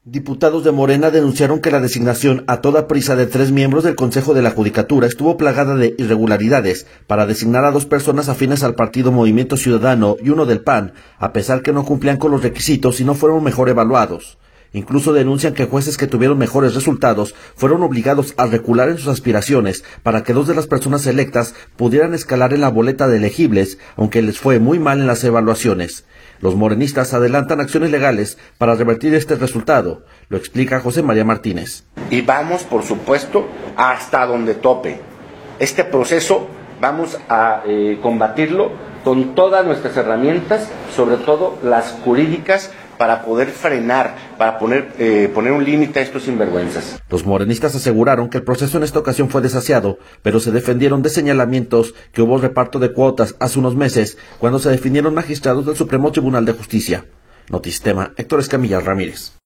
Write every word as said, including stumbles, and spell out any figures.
Diputados de Morena denunciaron que la designación a toda prisa de tres miembros del Consejo de la Judicatura estuvo plagada de irregularidades para designar a dos personas afines al partido Movimiento Ciudadano y uno del P A N, a pesar que no cumplían con los requisitos y no fueron mejor evaluados. Incluso denuncian que jueces que tuvieron mejores resultados fueron obligados a recular en sus aspiraciones para que dos de las personas electas pudieran escalar en la boleta de elegibles, aunque les fue muy mal en las evaluaciones. Los morenistas adelantan acciones legales para revertir este resultado, lo explica José María Martínez. Y vamos, por supuesto, hasta donde tope. Este proceso vamos a eh, combatirlo con todas nuestras herramientas, sobre todo las jurídicas, para poder frenar, para poner, eh, poner un límite a estos sinvergüenzas. Los morenistas aseguraron que el proceso en esta ocasión fue desaseado, pero se defendieron de señalamientos que hubo reparto de cuotas hace unos meses, cuando se definieron magistrados del Supremo Tribunal de Justicia. Notistema, Héctor Escamilla Ramírez.